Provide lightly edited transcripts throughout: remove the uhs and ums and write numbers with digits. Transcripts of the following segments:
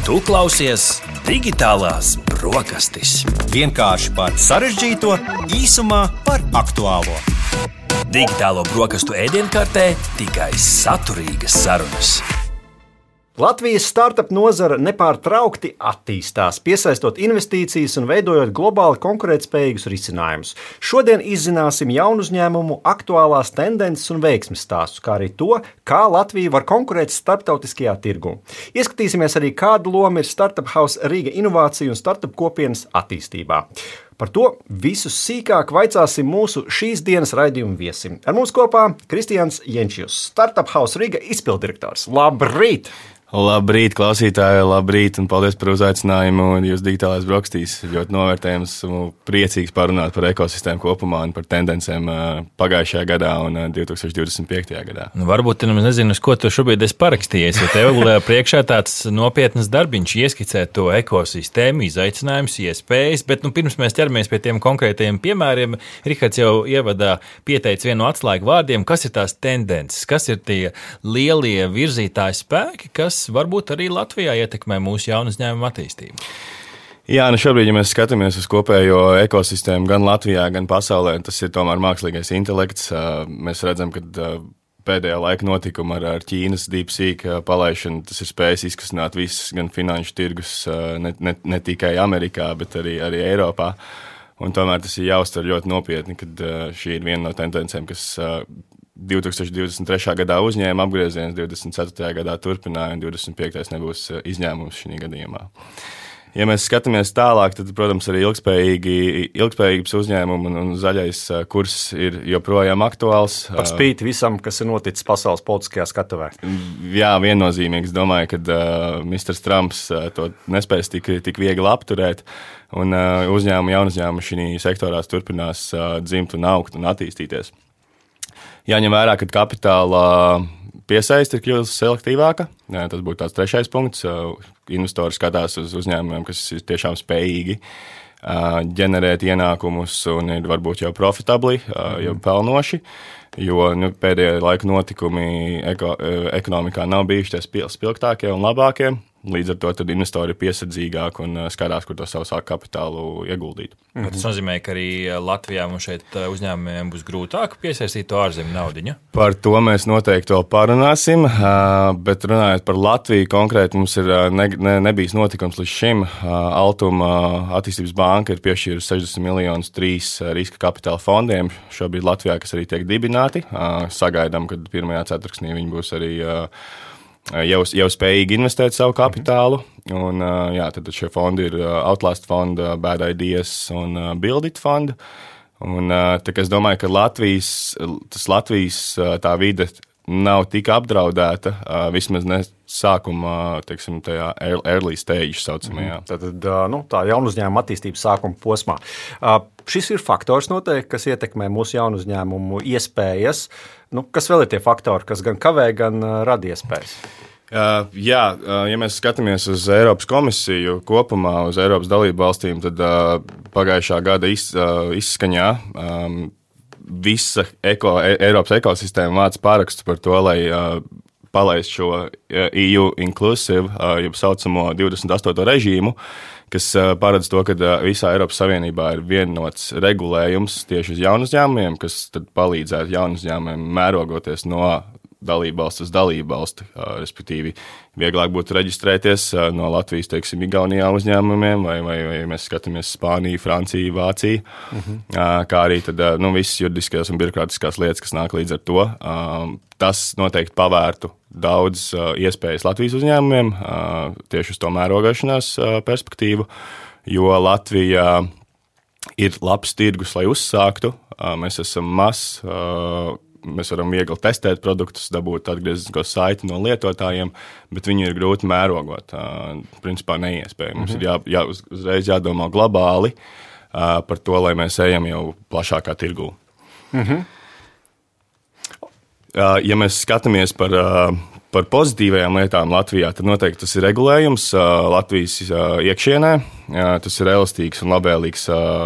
Tu klausies Digitālās brokastis. Vienkārši par sarežģīto, īsumā par aktuālo. Digitālo brokastu ēdienkartē tikai saturīgas sarunas. Latvijas startup nozara nepārtraukti attīstās, piesaistot investīcijas un veidojot globāli konkurētspējīgus risinājumus. Šodien izzināsim jaunu uzņēmumu aktuālās tendences un veiksmes stāstus, kā arī to, kā Latvija var konkurēt starptautiskajā tirgū. Ieskatīsimies arī, kāda loma ir Startup House Riga inovāciju un startup kopienas attīstībā. Par to visu sīkāk vaicāsim mūsu šīs dienas raidījumu viesim. Ar mums kopā Kristians Jenčijus, Startup House Riga izpilddirektors. Labrīt! Labrīt, klausītāji, labrīt un paldies par uzaicinājumu. Jūs digitālais brokastīs ļoti novērtējams un priecīgs parunāt par ekosistēmu kopumā un par tendencēm pagājušajā gadā un 2025. gadā. Varbūt tu nezini, uz ko tu šobrīd esi parakstījies, jo tev priekšā tāds nopietnas darbiņš ieskicēt to ekosistēmu, izaicinājumus, iespējas, bet pirms mēs ķeramies pie tiem konkrētajiem piemēriem, Rihards jau ievadā pieteica vienu no atslēgu vārdiem, kas ir tās tendences, kas ir tie lielie virzītāji spēki, kas varbūt arī Latvijā ietekmē mūsu jaunu uzņēmumu attīstību. Jā, šobrīd, ja mēs skatāmies uz kopējo ekosistēmu gan Latvijā, gan pasaulē, tas ir tomēr mākslīgais intelekts. Mēs redzam, ka pēdējā laika notikuma ar Ķīnas DeepSeek palaišanu, tas ir spējis izkustināt visus gan finanšu tirgus, ne tikai Amerikā, bet arī Eiropā. Un tomēr tas ir jāuztver ļoti nopietni, kad šī ir viena no tendencēm, kas 2023. gadā uzņēma apgriezienus, 2024. gadā turpināja un 2025. nebūs izņēmums šī gadījumā. Ja mēs skatāmies tālāk, tad, protams, arī ilgspējības uzņēmumi un zaļais kurs ir joprojām aktuāls. Par spīti visam, kas ir noticis pasaules politiskajā skatuvē. Jā, viennozīmīgi. Es domāju, ka Mr. Trumps to nespēs tik viegli apturēt, un jaunu uzņēmumu šī sektorā turpinās dzimt un augt un attīstīties. Jāņem vērā, ka kapitāla piesaiste ir kļuvusi selektīvāka. Tas būtu tāds trešais punkts. Investori skatās uz uzņēmumiem, kas ir tiešām spējīgi ģenerēt ienākumus un ir varbūt jau profitabli, jau pelnoši, jo pēdējā laika notikumi ekonomikā nav bijuši tie spilgtākie un labākie. Līdz ar to tad investori ir piesardzīgāki un skatās, kur to savu kapitālu ieguldīt. Tas nozīmē, ka arī Latvijā mums šeit uzņēmumiem būs grūtāk piesaistīt to ārzemju naudiņu? Par to mēs noteikti vēl parunāsim, bet runājot par Latviju konkrēti, mums ir nebijis notikums līdz šim. Altuma attīstības banka ir piešķīrusi 60 miljonus 3 riska kapitāla fondiem šobrīd Latvijā, kas arī tiek dibināti. Sagaidām, ka pirmajā ceturksnī viņi būs arī jau spējīgi investēt savu kapitālu. Un, tad šie fondi ir Outlast fonda, Bad Ideas un Build It fonda. Un, es domāju, ka Latvijas tā vide nav tik apdraudēta, vismaz ne sākuma, tajā early stage saucamajā. Tātad, tā jaunu uzņēmumu attīstības sākuma posmā. Šis ir faktors noteikti, kas ietekmē mūsu jaunu uzņēmumu iespējas. Kas vēl ir tie faktori, kas gan kavē, gan rada iespējas? Ja mēs skatāmies uz Eiropas komisiju kopumā, uz Eiropas dalību valstīm, tad pagājušā gada izskaņā visa Eiropas ekosistēma vāc pārakstu par to, lai palaist šo EU Inclusive, jeb saucamo 28. režīmu, kas paredz to, ka visā Eiropas Savienībā ir vienots regulējums tieši uz jaunu uzņēmumiem, kas tad palīdzētu jaunu uzņēmumiem mērogoties no dalībvalsts uz dalībvalsti, respektīvi vieglāk būtu reģistrēties no Latvijas, Igaunijā uzņēmumiem, vai mēs skatāmies Spāniju, Franciju, Vāciju, kā arī tad, visas juridiskās un birokrātiskās lietas, kas nāk līdz ar to. Tas noteikti pavērtu daudz iespējas Latvijas uzņēmumiem, tieši uz to mērogošanās perspektīvu, jo Latvija ir labs tirgus, lai uzsāktu. Mēs esam mazs, mēs varam viegli testēt produktus, dabūt atgrieznisko saiti no lietotājiem, bet viņu ir grūti mērogot. Principā neiespējami. Mums ir uzreiz jādomā globāli par to, lai mēs ejam jau plašākā tirgū. Ja mēs skatāmies par Par pozitīvajām lietām Latvijā tad noteikti tas ir regulējums Latvijas iekšienē. Tas ir elastīgs un labvēlīgs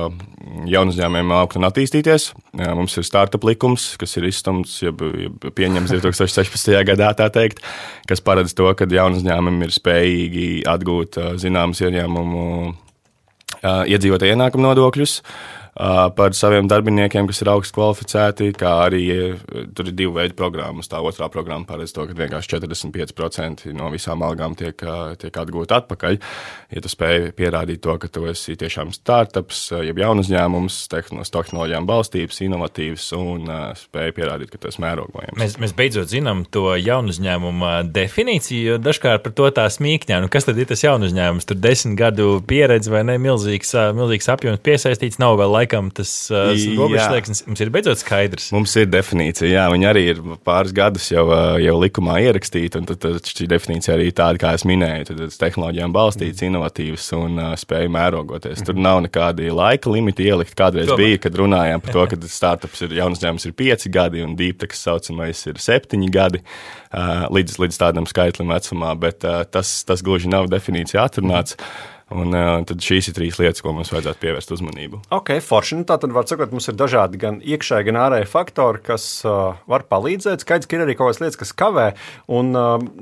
jaunu uzņēmējiem augt un attīstīties. Mums ir startup likums, kas ir izstumts, pieņemts 2016. gadā, tā teikt, kas paredz to, ka jaunu uzņēmumi ir spējīgi atgūt zināmas ieņēmumu iedzīvotāju ienākumu nodokļus par saviem darbiniekiem, kas ir augsti kvalificēti, kā arī tur ir 2 veidu programmas. Tā otrā programma paredz to, ka vienkārši 45% no visām algām tiek atgūti atpakaļ. Ja tu spēj pierādīt to, ka tu esi tiešām startups, jeb jaunu uzņēmums, tehnoloģijām balstīts, inovatīvs un spēj pierādīt, ka tu esi mērogojams. Mēs beidzot zinām to jaunu uzņēmumu definīciju, jo dažkārt par to tā smīkņā. Kas tad ir tas jaunu uzņēmums? Tur 10 gadu pieredze vai ne, milzīgs apjoms piesaistīts, nav vēl laikam tas robežslēgsnis. Mums ir beidzot skaidrs. Mums ir definīcija, jā, viņi arī ir pāris gadus jau likumā ierakstīta, un tad šī definīcija arī tāda, kā es minēju, tad tehnoloģijām balstīts, inovatīvs un spēj mērogoties. Tur nav nekādi laika limiti ielikt. Kādreiz bija, kad runājām par to, ka startups ir jauns uzņēmums ir 5 gadi un deeptech saucamais ir 7 gadi līdz tādam skaitlim vecumā, bet tas gluži nav definīcija atrunāts. Un tad šīs ir 3 lietas, ko mums vajadzētu pievērst uzmanību. Ok, forši. Tātad var sakot, mums ir dažādi gan iekšēji, gan ārēji faktori, kas var palīdzēt. Skaidrs, ka ir arī kaut kādas lietas, kas kavē. Un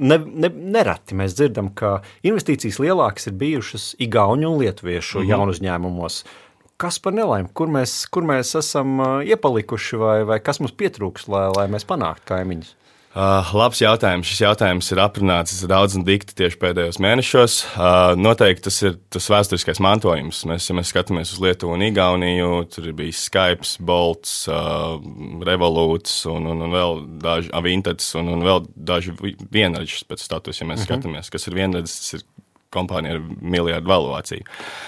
nereti mēs dzirdam, ka investīcijas lielākas ir bijušas igauņu un lietuviešu jaunu uzņēmumos. Kas par nelaimi? Kur mēs esam iepalikuši vai kas mums pietrūks, lai mēs panāktu kaimiņus? Labs jautājums. Šis jautājums ir aprunāts daudz un dikti tieši pēdējos mēnešos. Noteikti tas ir tas vēsturiskais mantojums. Ja mēs skatāmies uz Lietuvu un Igauniju, tur ir bijis Skype, Bolts, Revolūts un vēl daži Avintets un vēl daži vienreģis pēc status, ja mēs skatāmies, kas ir vienreģis, tas ir kompānija ar miljardu valuāciju.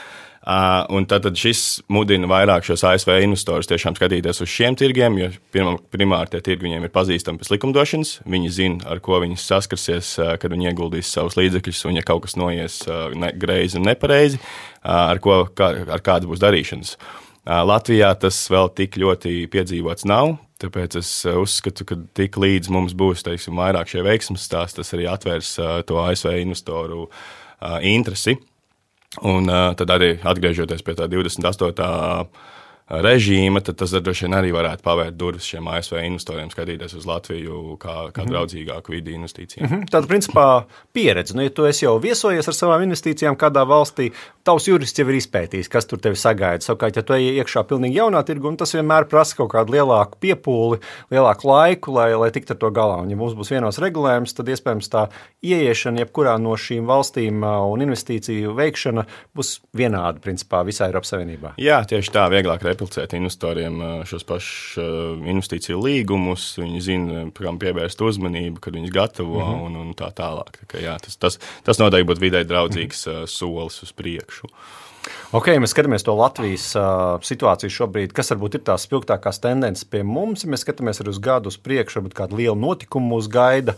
Un tad šis mudina vairāk šos ASV investorus tiešām skatīties uz šiem tirgiem, jo primāri tie tirgi viņiem ir pazīstami pēc likumdošanas. Viņi zina, ar ko viņi saskarsies, kad viņi ieguldīs savus līdzekļus, un ja kaut kas noies greizi un nepareizi, ar kādu būs darīšanas. Latvijā tas vēl tik ļoti piedzīvots nav, tāpēc es uzskatu, ka tik līdz mums būs, teiksim, vairāk šie veiksmes stāsti, tas arī atvērs to ASV investoru interesi. Un tad arī atgriežoties pie tā 28. režīma, tad tas droši vien arī varētu pavērt durvis šiem ASV investoriem skatīties uz Latviju kā draudzīgāku vidi investīcijām. Tāda, principā, pieredze. Ja tu esi jau viesojies ar savām investīcijām kādā valstī, tavs jurists jau ir izpētījis, kas tur tevi sagaida. Savukārt, ja tu ej iekšā pilnīgi jaunā tirgu, un tas vienmēr prasa kaut kādu lielāku piepūli, lielāku laiku, lai tiktu ar to galā. Un ja mums būs vienos regulējums, tad iespējams tā ieiešana jebkurā no šīm valstīm un investīciju veikšana būs vienāda, principā, visā Eiropas Savienībā. Jā, tieši tā, vieglāk replicēt investoriem šos pašus investīciju līgumus, viņi zina, kam pievērst uzmanību, kad viņus gatavo un tā tālāk. Tā kā, jā, tas noteikti būtu vidē draudzīgs solis uz priekšu. Ok, mēs skatāmies to Latvijas situāciju šobrīd. Kas varbūt ir tās spilgtākās tendences pie mums? Ja mēs skatāmies arī uz gadu uz priekšu, varbūt kādu lielu notikumu mūs gaida.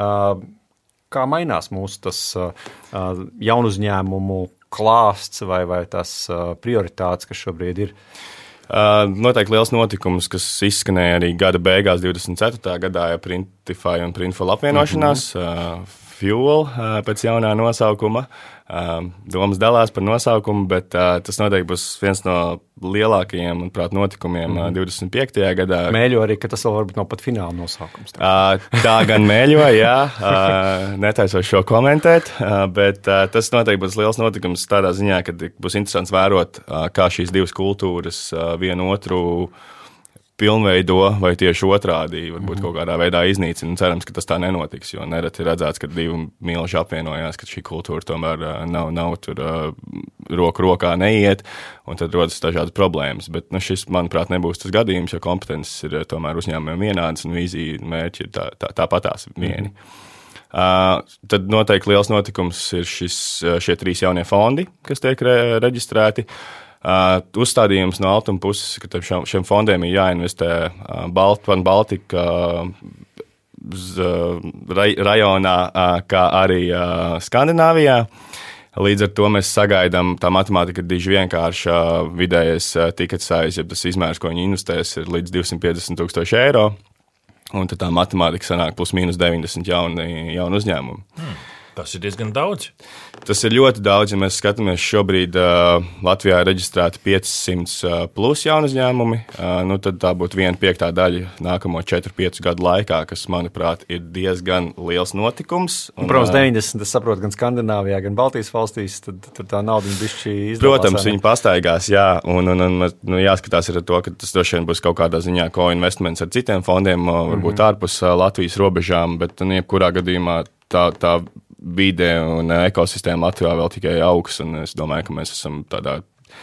Kā mainās mūsu tas jaunu uzņēmumu klāsts vai tās prioritātes, kas šobrīd ir? Noteikti liels notikums, kas izskanēja arī gada beigās 24. gadā, ja Printify un Printful apvienošanās, Fuel pēc jaunā nosaukuma. Domas dalās par nosaukumu, bet tas noteikti būs viens no lielākajiem, manuprāt, notikumiem 25. gadā. Mēļo arī, ka tas vēl varbūt nav pat fināla nosaukums. Tā gan mēļo, jā. Netaisos šo komentēt, bet tas noteikti būs liels notikums tādā ziņā, ka būs interesants vērot, kā šīs divas kultūras vienu otru pilnveido vai tieši otrādi, varbūt kaut kādā veidā iznīcina. Cerams, ka tas tā nenotiks, jo nereti ir redzēts, ka divi milži apvienojās, ka šī kultūra tomēr nav tur roku rokā neiet, un tad rodas dažādas problēmas. Bet šis, manuprāt, nebūs tas gadījums, jo kompetences ir tomēr uzņēmumiem vienādas un vīzija mērķi ir tāpatās vieni. Tad noteikti liels notikums ir šie 3 jaunie fondi, kas tiek reģistrēti. Uzstādījums no Altuma puses, ka šiem fondiem ir jāinvestē Baltika rajonā, kā arī Skandināvijā. Līdz ar to mēs sagaidām, tā matemātika ir diži vienkārša, vidējais ticket size, ja tas izmērs, ko viņi investēs, ir līdz 250,000 eiro. Un tad tā matemātika sanāk plus mīnus 90 jaunu uzņēmumu. Tas ir diezgan daudz. Tas ir ļoti daudz, ja mēs skatāmies šobrīd Latvijā reģistrēti 500 plus jaunu uzņēmumi, tad tā būtu 1/5 daļa nākamo 4-5 gadu laikā, kas, manuprāt, ir diezgan liels notikums. Protams, 90, es saprotu, gan Skandināvijā, gan Baltijas valstīs, tad tā nauda bišķi izdevās. Protams, viņi pastaigās, jā, un jāskatās ir to, ka tas droši vien būs kaut kādā ziņā co-investments ar citiem fondiem, varbūt ārpus Latvijas robežām, bet jebkurā gadījumā tā vide un ekosistēma Latvijā vēl tikai augs, un es domāju, ka mēs esam tādā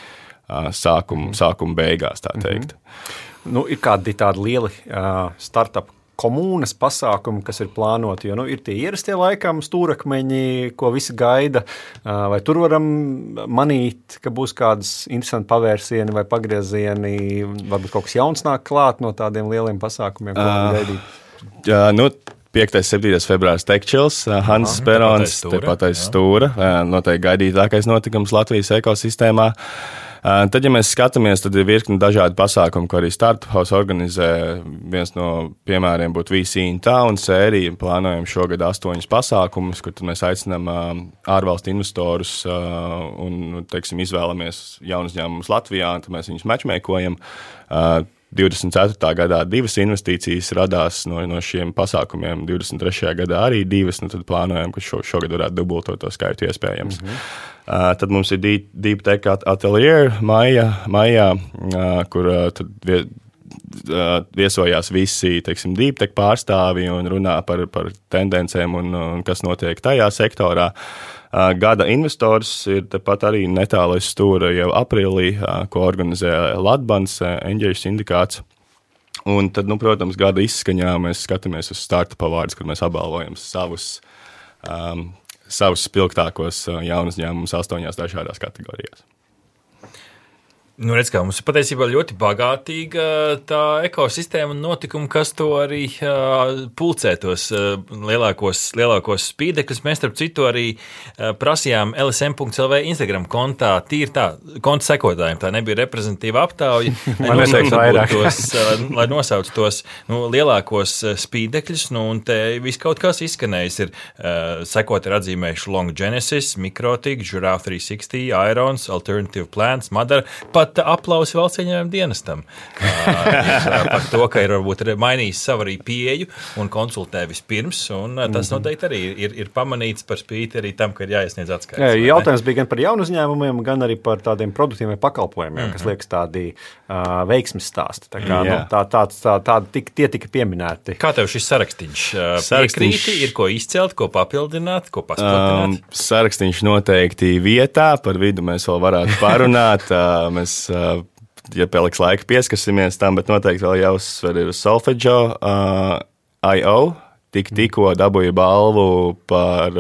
sākuma beigās, tā teikt. Ir kādi tādi lieli startup komunas pasākumi, kas ir plānoti, jo ir tie ierastie laikam stūrakmeņi, ko visi gaida, vai tur varam manīt, ka būs kādas interesanti pavērsieni vai pagriezieni, varbūt kaut kas jauns nāk klāt no tādiem lieliem pasākumiem, ko varam gaidīt? 5. 7. februāris TechChills, Hanss Perons, tepat aiz stūra, noteikti gaidītākais notikums Latvijas ekosistēmā. Tad, ja mēs skatāmies, tad ir virkni dažādi pasākumi, ko arī Startup House organizē. Viens no piemēriem būtu VC in Town sērija. Plānojam šogad 8 pasākumus, kur mēs aicinām ārvalstu investorus un, teiksim, izvēlamies jaunus uzņēmumus Latvijā, un tad mēs viņus matchmakojam. 24. gadā 2 investīcijas radās no šiem pasākumiem, 23. gadā arī 2, tad plānojam, ka šogad varētu dubultot to skaitu iespējams. Tad mums ir Deep Tech Atelier maijā, kur tad viesojās visi, teiksim, Deep Tech pārstāvi un runā par tendencēm un kas notiek tajā sektorā. Gada investors ir tepat arī netālu aiz stūra jau aprīlī, ko organizē Latbans, Enģeļu sindikāts. Un tad, protams, gada izskaņā mēs skatāmies uz Startup Awards, kur mēs apbalvojam savus spilgtākos jaunuzņēmumus 8 dažādās kategorijās. Redz, kā mums ir patiesībā ļoti bagātīga tā ekosistēma un notikumi, kas to arī pulcē tos lielākos spīdekļus. Mēs, starp citu, arī prasījām LSM.lv Instagram kontā, tīri tā, konta sekotājiem, tā nebija reprezentatīva aptauja, lai nosauc tos lielākos spīdekļus, un te viss kaut kas izskanējis ir sekot ir atzīmējuši Long Genesis, Mikrotik, Giraffe 360, Irons, Alternative Plants, Madara, aplausi valsts ieņēmuma dienestam par to, ka ir varbūt mainījis savu arī pieeju un konsultē vispirms, un tas noteikti arī ir pamanīts par spīti arī tam, ka ir jāiesniedz atskaites. Jautājums bija gan par jaunu uzņēmumiem, gan arī par tādiem produktiem vai pakalpojumiem, kas liekas tādi veiksmes stāsti. Tā kā tie tika pieminēti. Kā tev šis sarakstīņš? Piekrīti, ir ko izcelt, ko papildināt, ko paspildināt? Sarakstīņš noteikti vietā, par vidu mēs vēl varētu parunāt. Mēs, ja paliks laika, pieskarsimies tam, bet noteikti vēl jāuzsver ir Solfeggio.io. Tikko dabūja balvu par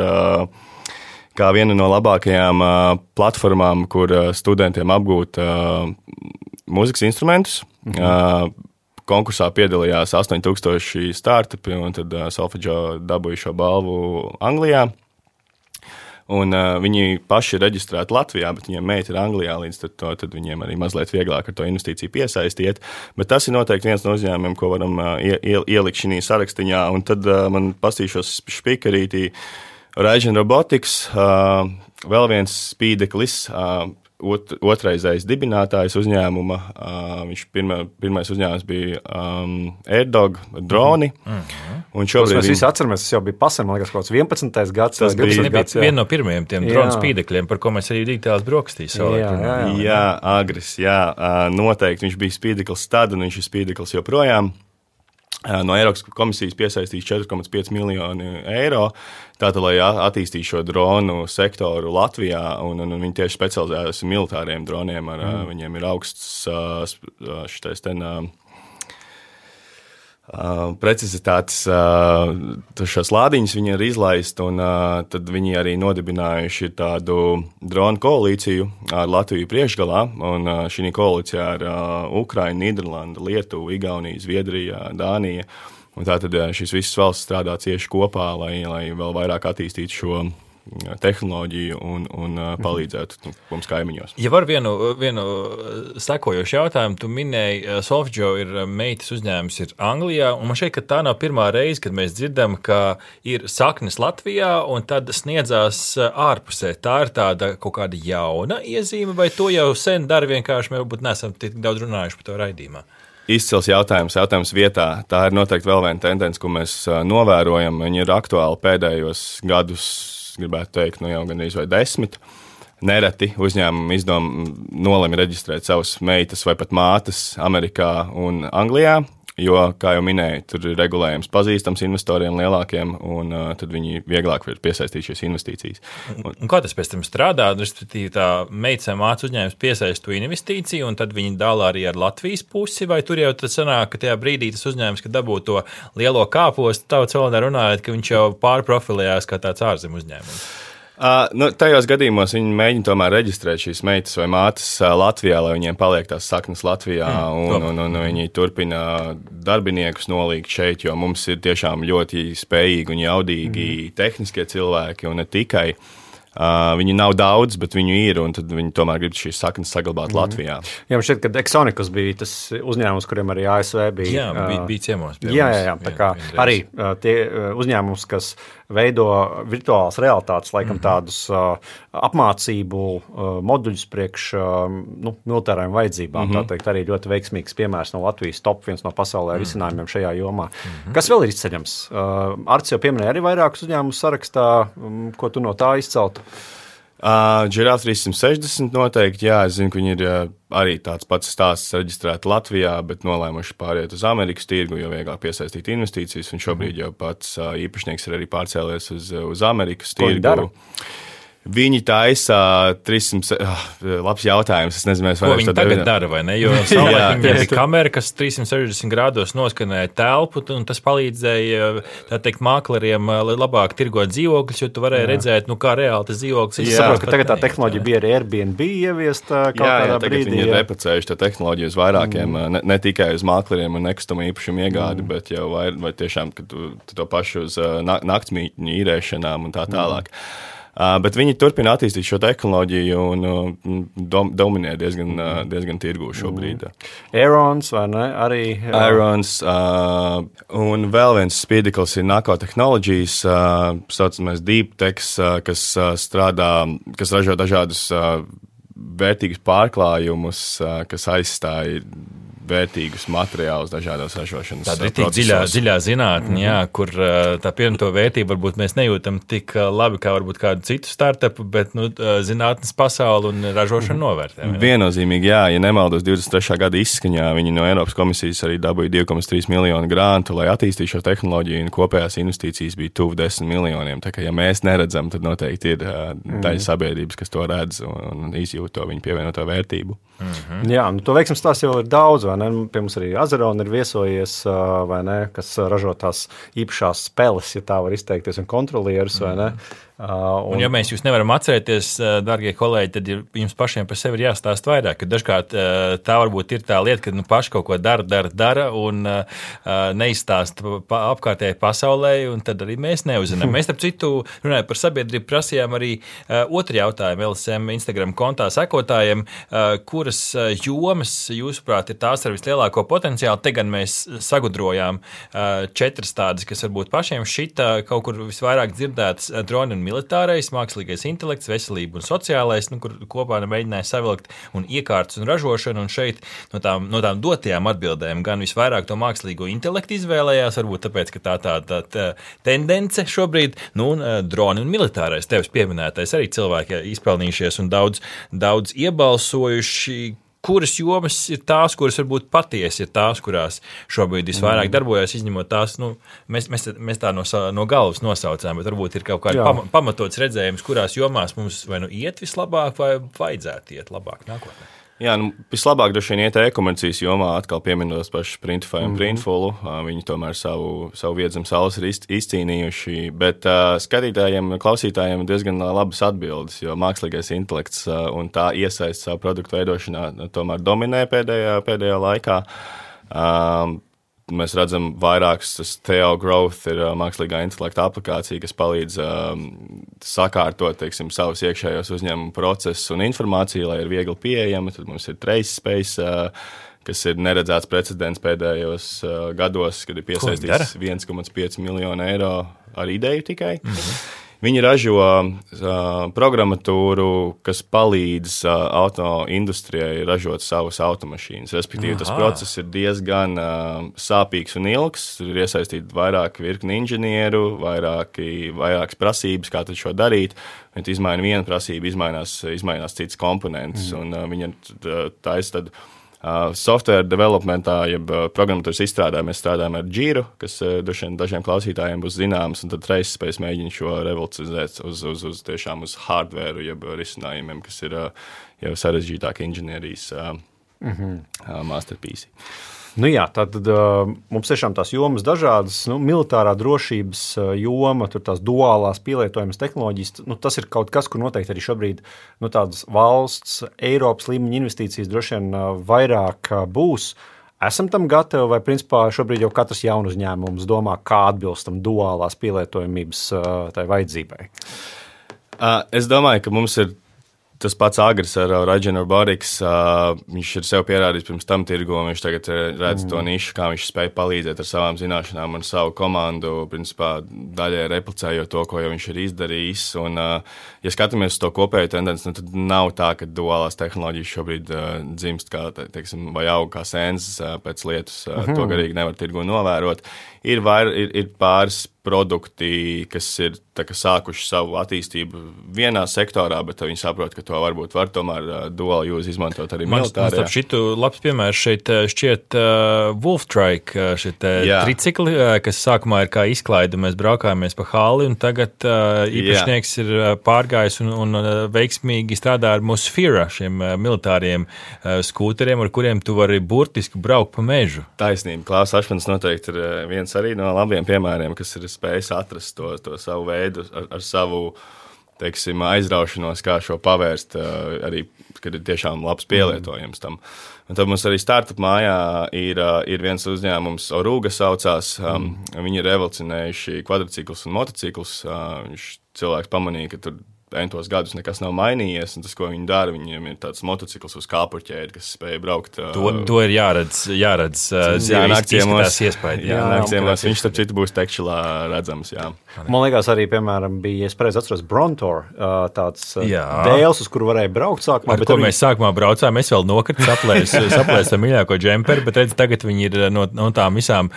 kā vienu no labākajām platformām, kur studentiem apgūt mūzikas instrumentus. Konkursā piedalījās 8000 startupi, un tad Solfeggio dabūja šo balvu Anglijā. Un viņi paši ir reģistrēti Latvijā, bet viņiem meita ir Anglijā, līdz tad viņiem arī mazliet vieglāk ar to investīciju piesaistiet. Bet tas ir noteikti viens no uzņēmumiem, ko varam ielikt šī sarakstiņā. Un tad man pastīšos špikarītī Horizon Robotics, vēl viens spīdeklis, otraizējs dibinātājs uzņēmuma. Viņš pirmais uzņēmums bija AirDog droni. Un šobrīd mēs visi atceramies, tas jau bija pasen, man liekas, kaut kāds 11. gads. Tas bija viena no pirmajiem tiem dronu spīdekļiem, par ko mēs arī digitālās brokastīs savulaik. Jā, agres, noteikti. Viņš bija spīdeklis tad, un viņš ir spīdeklis joprojām. No Eiropas komisijas piesaistīs 4,5 miljoni eiro, tātad, lai attīstītu šo dronu sektoru Latvijā, un viņi tieši specializējas militāriem droniem, viņiem ir augsts šitais precizitātes šos lādiņus viņi ir izlaist, un tad viņi arī nodibinājuši tādu dronu koalīciju ar Latviju priekšgalā, un šī koalīcijā ir Ukraina, Nīderlanda, Lietuva, Igaunija, Zviedrija, Dānija, un tātad šīs visas valsts strādā cieši kopā, lai vēl vairāk attīstītu šo tehnoloģiju un palīdzētu mums kaimiņos. Ja var vienu sekojošu jautājumu, tu minēji, Solfjo ir meitas uzņēmums ir Anglijā, un man šķiet, ka tā nav pirmā reize, kad mēs dzirdam, ka ir saknes Latvijā un tad sniedzās ārpusē. Tā ir tāda kaut kāda jauna iezīme, vai to jau sen dara vienkārši, mēs varbūt neesam tik daudz runājuši par to raidījumā? Izcils jautājums vietā. Tā ir noteikti vēl viena tendence, ko mēs novērojam. Viņi ir aktuāli pēdējos gadus, gribētu teikt, jau gandrīz vai 10. Nereti uzņēmumi nolēma reģistrēt savas meitas vai pat mātes Amerikā un Anglijā, jo, kā jau minēju, tur ir regulējums pazīstams investoriem lielākiem, un tad viņi vieglāk var piesaistīt šīs investīcijas. Un kā tas pēc tam strādā? Respektīvi, tā meitas vai mātes uzņēmums piesaista to investīciju, un tad viņi dala arī ar Latvijas pusi, vai tur jau tad sanāk, ka tajā brīdī tas uzņēmums, kad dabū to lielo kāpostu, tautas valodā runājot, ka viņš jau pārprofilējās kā tāds ārzem uzņēmums? Tajos gadījumos viņi mēģina tomēr reģistrēt šīs meitas vai mātes Latvijā, lai viņiem paliek tās saknes Latvijā, un viņi turpina darbiniekus nolīgt šeit, jo mums ir tiešām ļoti spējīgi un jaudīgi tehniskie cilvēki, un ne tikai. Viņi nav daudz, bet viņu ir, un tad viņi tomēr grib šīs saknes saglabāt Latvijā. Jā, man šķiet, ka Exonicus bija tas uzņēmums, kuriem arī ASV bija. Jā, bija ciemos. Jā, tā kā arī tie uzņēmums, kas veido virtuālās realitātes, laikam tādus apmācību moduļus priekš militārajām vajadzībām. Tā teikt, arī ļoti veiksmīgs piemērs no Latvijas, viens no pasaulē risinājumiem šajā jomā. Kas vēl ir izceļams? Arts jau pieminēja arī vairākus uzņēmumus sarakstā, ko tu no tā izceltu? Giraffe 360 noteikti, jā, es zinu, ka viņi ir arī tāds pats stāsts reģistrēti Latvijā, bet nolēmuši pāriet uz Amerikas tirgu, jo vieglāk piesaistīt investīcijas, un šobrīd jau pats īpašnieks ir arī pārcēlies uz Amerikas tirgu. Viņi taisa 300, labs jautājums, es nezinu, ko viņi tagad dara, vai ne? Jo savulaik viņiem bija kamera, kas 360 grādos noskanēja telpu, un tas palīdzēja, tā teikt, mākleriem labāk tirgot dzīvokļus, jo tu varēji redzēt, kā reāli tas dzīvoklis ir. Es saprotu, ka tagad tā tehnoloģija bija arī Airbnb ieviesta kaut kādā brīdī. Tagad viņi ir replicējuši tā tehnoloģiju uz vairākiem, ne tikai uz mākleriem un nekustamo īpašumu iegādi, bet jau vai tiešām, ka tu to pašu uz naktsmītņu īrēšanām un tā tālāk. Bet viņi turpina attīstīt šo tehnoloģiju un dominē diezgan tirgū šobrīd. Aerons, vai ne? Arī Aerons, un vēl viens spiedeklis ir Nako Technologies, saucamais Deep Techs, kas ražo dažādus vērtīgus pārklājumus, kas aizstāja vērtīgus materiālus dažādos ražošanas procesos. Tāda ir dziļā zinātne, jā, kur tā pievienoto vērtību varbūt mēs nejūtam tik labi kā varbūt kādu citu startupu, bet zinātnes pasauli un ražošanu novērtē. Viennozīmīgi, jā, ja nemaldos 23. gada izskaņā, viņi no Eiropas komisijas arī dabūja 2,3 miljonu grantu, lai attīstītu šo tehnoloģiju, un kopējās investīcijas bija tuvu 10 miljoniem. Tā kā, ja mēs neredzam, tad noteikti ir daļa sabiedrības, kas to redz un izjūt to viņu pievienoto vērtību. Jā, to veiksmes tās jau ir daudz, vai ne? Pie mums arī Azerona ir viesojies, vai ne, kas ražo tās īpašās speles, ja tā var izteikties, un kontrolierus, vai ne? Un ja mēs jūs nevaram atcerēties, dārgie kolēģi, tad jums pašiem par sevi ir jāstāst vairāk, ka dažkārt tā varbūt ir tā lieta, ka paši kaut ko dara un neizstāst apkārtējai pasaulē, un tad arī mēs neuzinām. Mēs, starp citu, runājot par sabiedrību, prasījām arī otru jautājumu LSM Instagram kontā sekotājiem, kuras jomas, jūsuprāt, ir tās ar vislielāko potenciālu. Te gan mēs sagudrojām 4 tādas, kas varbūt pašiem šita kaut kur visvairāk dzirdētas droni un militārais, mākslīgais intelekts, veselība un sociālais, kur kopā mēģināja savilkt un iekārtas un ražošanu, un šeit no tām dotajām atbildēm gan visvairāk to mākslīgo intelektu izvēlējās, varbūt tāpēc, ka tā tendence šobrīd, un droni un militārais, tevis pieminētais, arī cilvēki izpelnījušies un daudz iebalsojuši. Kuras jomas ir tās, kuras varbūt patiesi ir tās, kurās šobrīd visvairāk darbojas, izņemot tās, mēs tā no galvas nosaucām, bet varbūt ir kaut kādi pamatots redzējums, kurās jomās mums vai iet vislabāk, vai vajadzētu iet labāk nākotnē. Jā, vislabāk droši vien iet e-komercijas jomā, atkal pieminot pašu Printify un Printfulu. Viņi tomēr savu vietu zem saules ir izcīnījuši, bet skatītājiem, klausītājiem diezgan labas atbildes, jo mākslīgais intelekts un tā iesaist savu produktu veidošanā tomēr dominē pēdējā laikā. mēs redzam vairākas Theo Growth ir mākslīgā intelekta aplikācija, kas palīdz sakārtot, teiksim, savus iekšējos uzņēmumu procesus un informāciju, lai ir viegli pieejama. Tad mums ir TraceSpace, kas ir neredzēts precedents pēdējos gados, kad ir piesaistīts 1,5 miljonu eiro ar ideju tikai. Viņi ražo programmatūru, kas palīdz auto industrijai ražot savas automašīnas. Respektīvi, tas process ir diezgan sāpīgs un ilgs. Tur ir iesaistīti vairāki virkni inženieru, vairākas prasības, kā tad šo darīt. Viņi izmaina vienu prasību, izmainās cits komponents. Un viņi taisa tad software developmentā, jeb programmatūras izstrādē mēs strādājam ar Jira, kas dažiem klausītājiem būs zināms, un tad TraceSpace mēģina šo revolucionēt uz hardware, jeb risinājumiem, kas ir jau sarežģītāki inženierijas masterpiece. Nu jā, tad mums tiešām tās jomas dažādas, militārā drošības joma, tur tās duālās pielietojamas tehnoloģijas, tas ir kaut kas, kur noteikti arī šobrīd tādas valsts, Eiropas līmeņa investīcijas droši vien vairāk būs. Esam tam gatavi vai principā šobrīd jau katrs jaunu uzņēmums domā, kā atbilstam duālās pielietojamības tai vajadzībai? Es domāju, ka mums ir tas pats Agris ar Regen Robotics, viņš ir sev pierādījis pirms tam tirgu, un viņš tagad redz to nišu, kā viņš spēj palīdzēt ar savām zināšanām un savu komandu, principā daļai replicējot to, ko jau viņš ir izdarījis. Un, ja skatāmies uz to kopēju tendenci, tad nav tā, ka duālās tehnoloģijas šobrīd dzimst kā, teiksim, vai aug kā sēnes pēc lietus, to garīgi nevar tirgu novērot. Ir pāris produkti, kas ir sākuši savu attīstību vienā sektorā, bet viņi saprot, ka to varbūt var tomēr dual use izmantot arī militārajā. Man šitu labs piemērs šeit šķiet Wolftrike, tricikli, kas sākumā ir kā izklaide, mēs braukājāmies pa halli, un tagad īpašnieks ir pārgājis un veiksmīgi strādā ar mūsu Fira, šiem militāriem skūteriem, ar kuriem tu vari burtiski braukt pa mežu. Taisnība. Klaus Ašmans noteikti ir viens arī no labiem piemēriem, kas ir spējis atrast to savu veidu ar savu, teiksim, aizraušanos, kā šo pavērst, arī, kad ir tiešām labs pielietojums tam. Un tad mums arī startup mājā ir viens uzņēmums, Oruga saucās, viņi ir revolucionējuši kvadriciklus un motociklus, cilvēks pamanīja, ka tur entos gadus nekas nav mainījies, un tas, ko viņi dara, viņiem ir tāds motocikls uz kāpurķēdi, kas spēja braukt. To ir jāredz izskatās iespaidi. Jā, nakciemās viņš starp citu būs tekšilā redzams, jā. Man liekas arī, piemēram, bija, es pareizi atceros, Brontor, tāds dēls, uz kuru varēja braukt sākumā. Ar ko mēs sākumā braucām, es vēl nokritu, saplēsu mīļāko džemperu, bet redz, tagad viņi ir no tām visām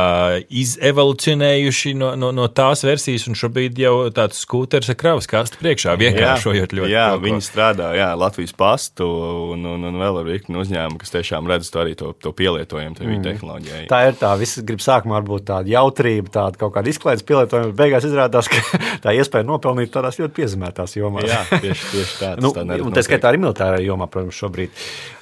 izevolucionējuši no tās versijas, un šobrīd jau tāds skūters ar kravas kastu priekšā. Vienkāršojot ļoti. Jā, viņi strādā, Latvijas pastu un vēl ar virkni uzņēmumu, kas tiešām redz to arī to pielietojumu viņu tehnoloģijai. Tā ir tā, visi grib sākumā varbūt tāda jautrība, tāda kaut kāda izklaides pielietojuma, beigās izrādās, ka tā iespēja nopelnīt tādās ļoti piezemētās jomās. Jā, tieši tā. Un tā skaitā arī militārā jomā, protams, šobrīd.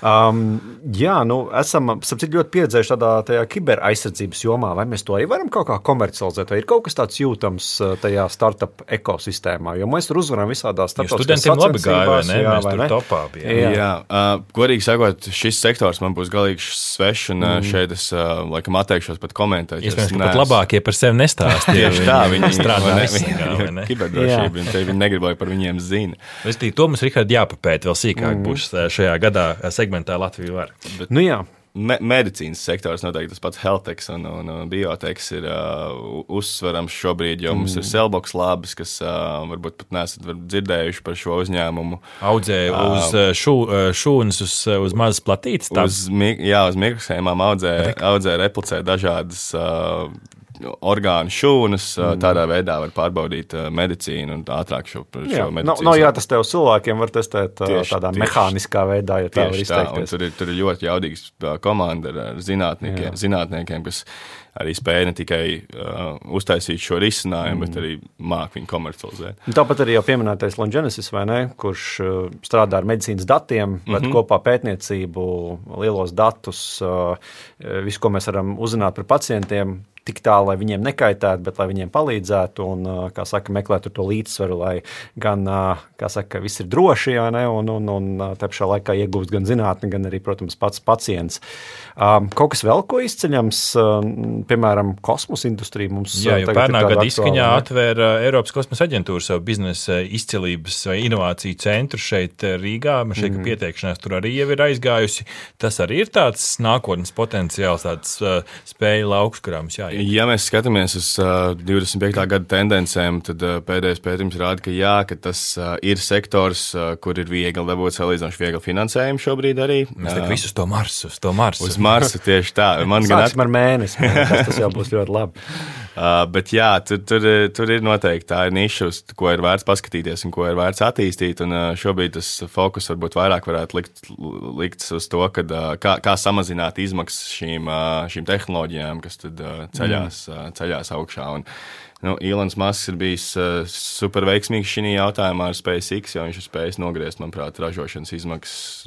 Esam, sapcīt, ļoti pieredzējuši tajā kiberaizsardzības jomā, vai mēs to arī varam kaut kā komercializēt, vai ir kaut kas tāds jūtams tajā startup ekosistēmā, jo mēs tur uzvaram visādās starptautiskās studentiem labi gāja, vai ne? Jā, mēs tur topā bijām. Jā. Godīgi sakot, šis sektors man būs galīgi svešs, un šeit es laikam atteikšos pat komentēt. Iespējams, ka pat labākie par sevi nestāst. Tieši tā, viņi strādā kiberdrošību, un viņi negrib, lai par viņiem zina. To mums, Rihard, jāpapēta vēl sīkāk būs šajā gadā segmentā Latviju var. Jā. Medicīnas sektors, noteikti tas pats healtechs un biotechs ir uzsverams šobrīd, jo mums ir Cellbox Labs, kas varbūt pat neesat dzirdējuši par šo uzņēmumu. Audzē uz šūnas uz mazas platītes? Uz mikroshēmām audzē replicē dažādas orgānu šūnas, tādā veidā var pārbaudīt medicīnu un ātrāk šo medicīnu. Nav jātestē uz cilvēkiem, var testēt tādā mehāniskā veidā, ja tā var izteikties. Tur ir ļoti jaudīgs komanda ar zinātniekiem, kas arī spēja ne tikai uztaisīt šo risinājumu, bet arī māk viņu komercializēt. Tāpat arī jau pieminētais Longenesis, vai ne, kurš strādā ar medicīnas datiem, bet kopā pētniecību, lielos datus, visu, ko mēs varam uzzināt par pacientiem, tik tālu, lai viņiem nekaitētu, bet lai viņiem palīdzētu un, kā saka, meklētu to līdzsvaru, lai gan, kā saka, viss ir droši, ja ne, un te pašā laikā iegūst gan zinātni, gan arī, protams, pats pacients. Kaut kas vēl, ko izceļams, piemēram, kosmosa industrija mums jo pērnā gada izskaņā atvēra Eiropas kosmosa aģentūra savu biznesa izcilības vai inovāciju centru šeit Rīgā. Man šeit, ka pieteikšanās tur arī jau ir aizgājusi. Tas arī ir tāds nākotnes potenciāls, tāds spēja lauks, kurā mums jāiet. Ja mēs skatāmies uz 25. gada tendencēm, tad pēdējais pētījums rāda, ka jā, ka tas ir sektors, kur ir viegli dabūt salīdzinoši viegli finansējumu šobrīd arī. Mēs tagad visu uz to Marsu. Uz Marsu tieši tā. Sāksim ar mēnesi, tas jau būs ļoti labi. Bet jā, tur ir noteikti tā ir niša, uz ko ir vērts paskatīties un ko ir vērts attīstīt. Un šobrīd tas fokus varbūt vairāk varētu likt uz to, kā samazināt izmaksas šīm tehnoloģijām, kas tad ceļās augšā. Un, Elons Musks ir bijis super veiksmīgs šī jautājumā ar SpaceX, jo viņš ir spējis nogriezt, manuprāt, ražošanas izmaksas,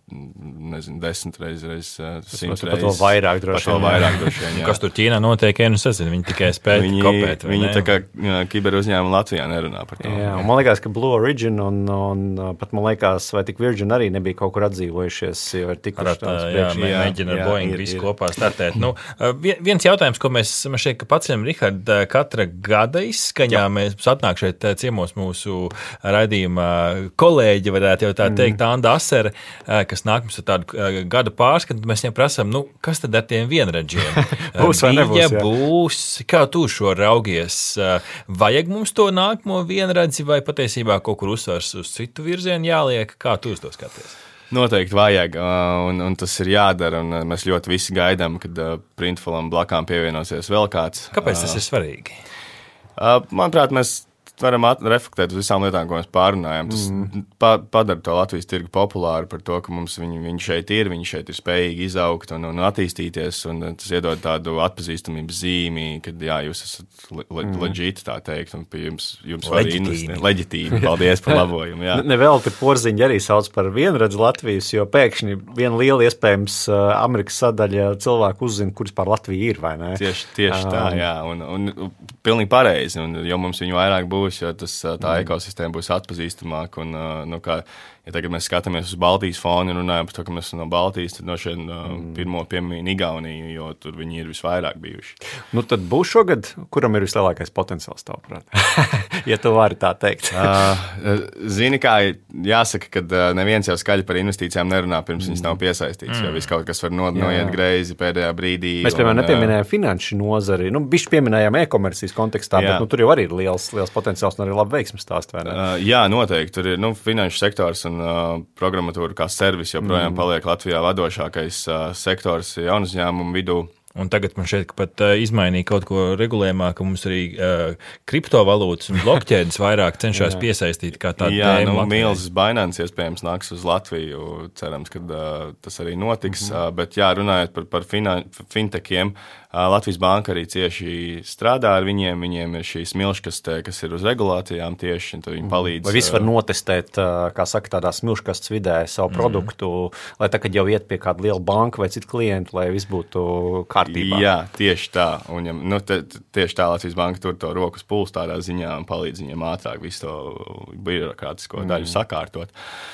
10 reizes, 100 reizes. Pat vēl vairāk droši vien. Kas tur Ķīnā notiek, es nezinu, viņi tikai spēj kopēt. Viņi tā kā kiber uzņēmuma Latvijā nerunā par to. Jā, un man liekas, ka Blue Origin un pat man liekas, vai tik Virgin arī nebija kaut kur atdzīvojušies, jo ir tikuši tāds priekšā. Mēģina ar Boeing visu kopā startēt. Viens jautājums, ko mēs šeit paceļam, Rihard, katra gada izskaņā. Mēs atnāk šeit ciemos mūsu raidījuma kolēģi, varētu jau tā teikt, Anda Asere, kas nāk mums ar tādu gada pārskatu. Mēs viņam prasām, kas tad ar tiem vienredžiem? Būs vai nebūs? Būs. Kā tu šo raugies? Vajag mums to nākamo vienredzi vai patiesībā kaut kur uzsvars uz citu virzienu jāliek? Kā tu uz to skaties? Noteikti vajag, un tas ir jādara, un mēs ļoti visi gaidām, kad Printfulam blakām pievienosies vēl kāds. Kāpēc tas ir svarīgi? Manuprāt, mēs varam reflektēt uz visām lietām, ko mēs pārunājam. Tas padara to Latvijas tirgu populāru par to, ka mums viņi šeit ir spējīgi izaugt un attīstīties, un tas iedod tādu atpazīstamības zīmi, kad jā, jūs esat legit, tā teikt, un jums var investēt. Leģitīvi, paldies par labojumu. Jā. Nevēl te porziņi arī sauc par vienredzi Latvijas, jo pēkšņi viena liela iespējams Amerikas sadaļa cilvēku uzzina, kuris pār Latviju ir, vai ne? Tieši tā, jā, un pilnīgi pareizi, un jo mums viņu vairāk būs, jo tā ekosistēma būs atpazīstamāka. Un, ja tagad mēs skatāmies uz Baltijas fonu un runājam par to, ka mēs esam no Baltijas, tad no šeit pirmo piemīna Igauniju, jo tur viņi ir visvairāk bijuši. Tad būs šogad, kuram ir vislielākais potenciāls, tavuprāt? Ja tu vari tā teikt. Zini, kā jāsaka, ka neviens jau skaļi par investīcijām nerunā, pirms viņas nav piesaistīts, jo viss kaut kas var noiet greizi pēdējā brīdī. Mēs, piemēram, nepieminējām finanšu nozari. Bišķi pieminējām e-komercijas kontekstā, bet tur jau arī ir liels potenciāls un arī labi veiksmes stāst, vai ne? Jā, noteikti. Tur ir finanšu sektors un programmatūra kā servis joprojām paliek Latvijā vadošākais sektors jaunu uzņēmumu vidū. Un tagad man šeit pat izmainīja kaut ko regulējumā, ka mums arī kriptovalūtas un blokķēdes vairāk cenšas piesaistīt kā tādu tēmu. Jā, Milzis Binance iespējams nāks uz Latviju, cerams, ka tas arī notiks, bet jā, runājot par fintechiem, Latvijas banka arī cieši strādā ar viņiem ir šī smilškaste, kas ir uz regulācijām tieši, un tad viņi palīdz. Vai viss var notestēt, kā saka, tādā smilškastes vidē savu produktu, lai tā, kad jau iet pie kāda liela banka vai citu klientu, lai viss būtu kārtībā? Jā, tieši tā. Un, tieši tā Latvijas banka tur to rokas pulsu tādā ziņā un palīdz viņiem ātrāk visu to birokrātisko daļu sakārtot.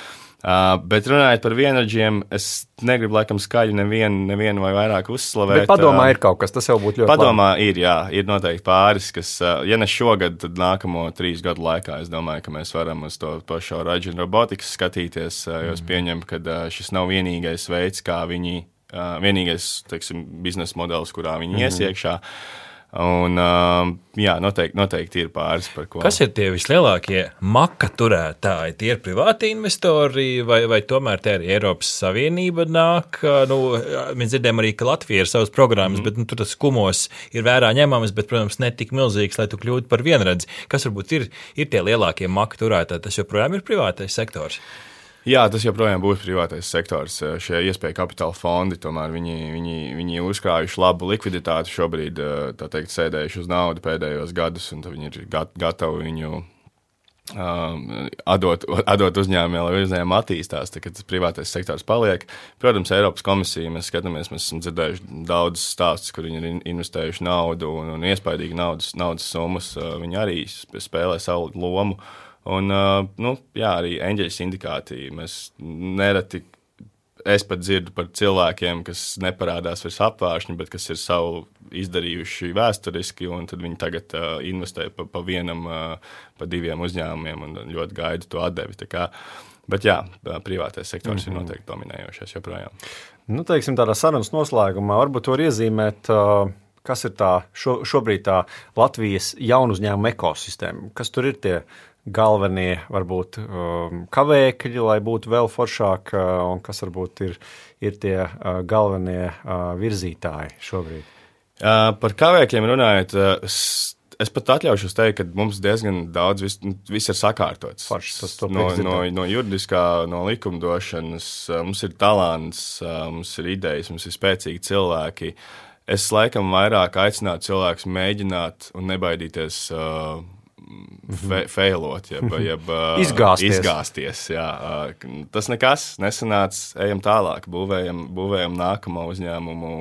Bet runājot par vienradžiem, es negribu laikam skaļi nevienu vai vairāk uzslavēt. Bet padomā ir kaut kas, tas jau būtu ļoti padomā labi. Ir noteikti pāris, kas, ja ne šogad, tad nākamo 3 gadu laikā, es domāju, ka mēs varam uz to šo Raging Robotics skatīties, jo es pieņemu, ka šis nav vienīgais veids, kā viņi, vienīgais, teiksim, biznesa modelis, kurā viņi ies iekšā. Un, jā, noteikti ir pāris par ko. Kas ir tie vislielākie maka turētāji? Tie ir privāti investori vai tomēr te arī Eiropas Savienība nāk? Mēs dzirdējam arī, ka Latvija ir savas programmas, bet tur tas skumos ir vērā ņemamas, bet, protams, ne tik milzīgs, lai tu kļūtu par vienredzi. Kas varbūt ir tie lielākie maka turētāji? Tas joprojām ir privātais sektors? Jā, tas joprojām būs privātais sektors. Šie iespēju kapitāla fondi, tomēr viņi uzkrājuši labu likviditāti šobrīd, tā teikt, sēdējuši uz naudu pēdējos gadus, un viņi ir gatavi viņu atdot uzņēmumiem, lai uzņēmumi attīstās, tad, kad tas privātais sektors paliek. Protams, Eiropas komisija, mēs skatāmies, mēs esam dzirdējuši daudz stāstus, kur viņi ir investējuši naudu un iespaidīgi naudas summas, viņi arī spēlē savu lomu. Un, arī eņģeļu sindikāti, mēs nereti. Es pat dzirdu par cilvēkiem, kas neparādās vairs apvāršņi, bet kas ir savu izdarījuši vēsturiski, un tad viņi tagad investē pa vienam, pa diviem uzņēmumiem un ļoti gaida to atdevi. Bet jā, privātais sektors ir noteikti dominējošais joprojām. Teiksim, tādā sarunas noslēgumā varbūt var iezīmēt, kas ir šobrīd tā Latvijas jaunu uzņēmumu ekosistēma, kas tur ir tie galvenie, varbūt, kavēkļi, lai būtu vēl foršāk, un kas varbūt ir tie galvenie virzītāji šobrīd? Par kavēkļiem runājot, es pat atļaušos teikt, ka mums diezgan daudz viss ir sakārtots. No juridiskā, no likumdošanas, mums ir talants, mums ir idejas, mums ir spēcīgi cilvēki. Es laikam vairāk aicinātu cilvēkus mēģināt un nebaidīties failot, jeb izgāsties. Jā. Tas nekas, nesanāca, ejam tālāk, būvējam nākamo uzņēmumu,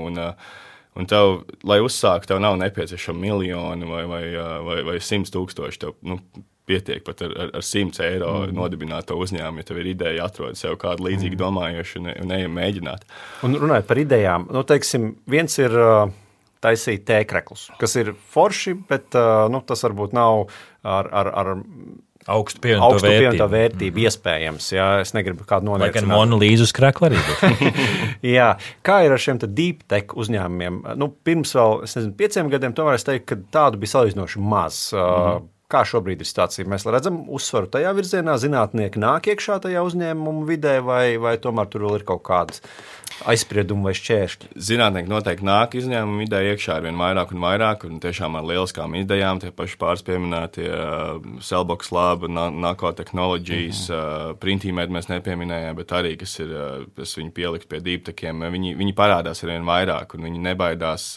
un tev, lai uzsāktu, tev nav nepieciešama miljoni vai 100,000, tev pietiek pat ar 100 eiro nodibināt to uzņēmumu, ja tev ir ideja atrod sev kādu līdzīgi domājošu un ejam mēģināt. Un runājot par idejām, teiksim, viens ir taisīt tēkreklus, kas ir forši, bet tas varbūt nav ar augstu pievienoto vērtību iespējams. Jā, es negribu kādu noliecināt. Lai gan monolīzu uz krekla arī. Jā, kā ir ar šiem deep tech uzņēmumiem? Pirms vēl, 5 gadiem tomēr es teiktu, ka tādu bija salīdzinoši maz. Kā šobrīd ir situācija? Mēs redzam uzsvaru tajā virzienā, zinātnieki nāk iekšā tajā uzņēmumu vidē, vai tomēr tur vēl ir kaut kādas aizspriedumi vai šķēršļi? Zinātnieki noteikti nāk izņēmumu vidē iekšā ar vien vairāk un vairāk, un tiešām ar lieliskām idejām, tie paši pāris pieminētie Cellbox Lab, Nako Technologies, Printīmēd mēs nepieminējām, bet arī, kas viņi pielikt pie deep techiem, viņi parādās ar vien vairāk, un viņi nebaidās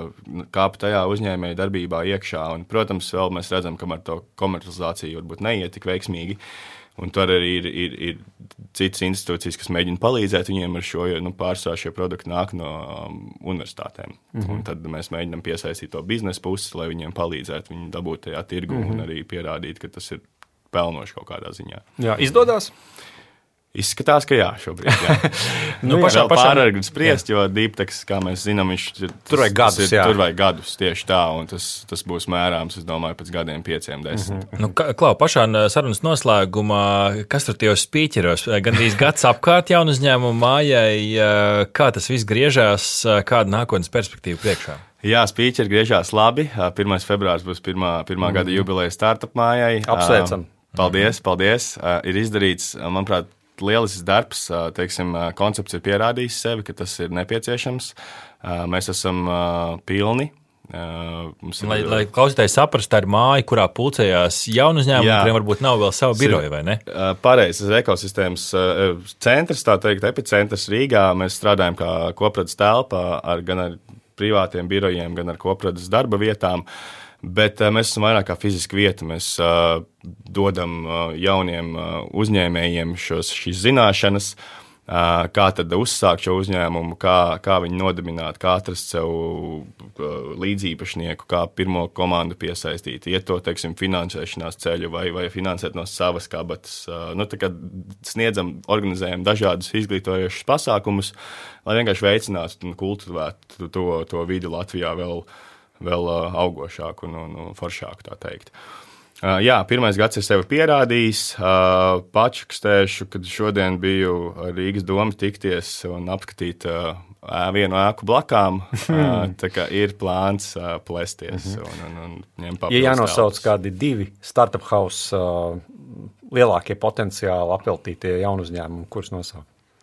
kāpt tajā uzņēmēju darbībā iekšā, un, protams, vēl mēs redzam, ka ar to komercializāciju varbūt neiet tik veiksmīgi. Un tur arī ir citas institūcijas, kas mēģina palīdzēt viņiem ar šo, jo pārsvarā šie produkti nāk no universitātēm. Un tad mēs mēģinām piesaistīt to biznesa pusi, lai viņiem palīdzētu viņu dabūt tajā tirgu un arī pierādīt, ka tas ir pelnoši kaut kādā ziņā. Jā, izdodas? Izskatās, ka jā, šobrīd. Jā. Pašā pārāk spriest, jo deeptechs, kā mēs zinām, tur vajag gadus tieši tā, un tas būs mērāms, es domāju, pēc gadiem 5-10. Klau, pašā sarunas noslēgumā, kas tur tajos spīķeros? Gandrīz gads apkārt jaunu uzņēmumu mājai, kā tas viss griežās, kāda nākotnes perspektīva priekšā? Jā, spīķeri griežās labi. 1. februārs būs pirmā gada jubileja startup mājai. Apsveicam. Paldies. Ir izdarīts, manuprāt, lielisks darbs, teiksim, koncepts ir pierādījis sevi, ka tas ir nepieciešams. Mēs esam pilni. Lai klausītāji saprast, tā ir māja, kurā pulcējās jaunu uzņēmumu, kuriem varbūt nav vēl sava biroja, vai ne? Pareizi, tas ekosistēmas centrs, tā teikt, epicentrs Rīgā. Mēs strādājam kā kopradas telpa gan ar privātiem birojiem, gan ar kopradas darba vietām. Bet mēs esam vairāk kā fiziska vieta. Mēs dodam jauniem uzņēmējiem šīs zināšanas, kā tad uzsākt šo uzņēmumu, kā viņu nodibināt, kā atrast sev līdzīpašnieku, kā pirmo komandu piesaistīt, iet to, teiksim, finansēšanās ceļu vai finansēt no savas kabatas. Tā kā organizējam dažādus izglītojošus pasākumus, lai vienkārši veicinātu un kultivētu to vidi Latvijā vēl augošāku un foršāku, tā teikt. Jā, 1. gads ir sevi pierādījis. Pačukstēšu, kad šodien biju Rīgas domu tikties un apskatīt vienu ēku blakām. Tā kā ir plāns plēsties un ņemt papildus. Ja jānosauc kādi 2 startup house lielākie potenciāli apveltītie jaunu uzņēmumu, kurus nosaukt?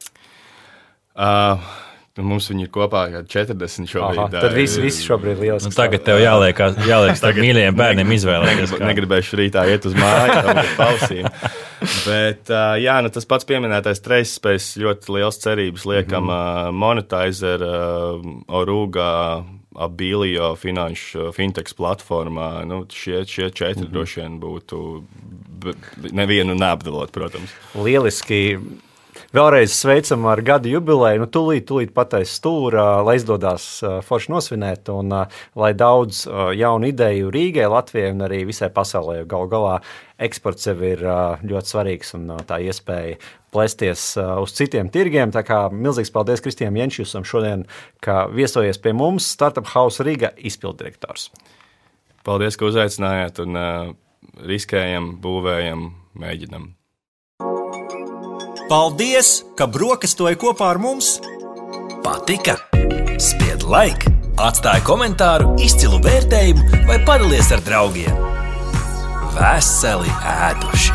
Mums viņi ir kopā 40 šobrīd. Tad visi šobrīd ir lieliski. Tagad tev jāliek starp mīļajiem bērniem izvēlēties. Negribēšu rītā iet uz māju, uz pausīm. Bet, tas pats pieminētais Tracespace, ļoti liels cerības liekam Monetizer, Oruga, Abilio, fintechs platformā. Šie 4 droši vien būtu nevienu neapdalot, protams. Lieliski. Vēlreiz sveicam ar gadu jubileju. Tūlīt patais stūra, lai izdodas forši nosvinēt un lai daudz jaunu ideju Rīgai, Latvijai un arī visai pasaulē. Galu galā eksports jau ir ļoti svarīgs un tā iespēja plēsties uz citiem tirgiem. Tā kā milzīgs paldies Kristijam Jenčjusam šodien, ka viesojies pie mums, Startup House Riga izpilddirektors. Paldies, ka uzaicinājāt un riskējam, būvējam, mēģinam. Paldies, ka brokastoji kopā ar mums! Patika? Spied like, atstāj komentāru, izcilu vērtējumu vai padalies ar draugiem. Veseli ēduši!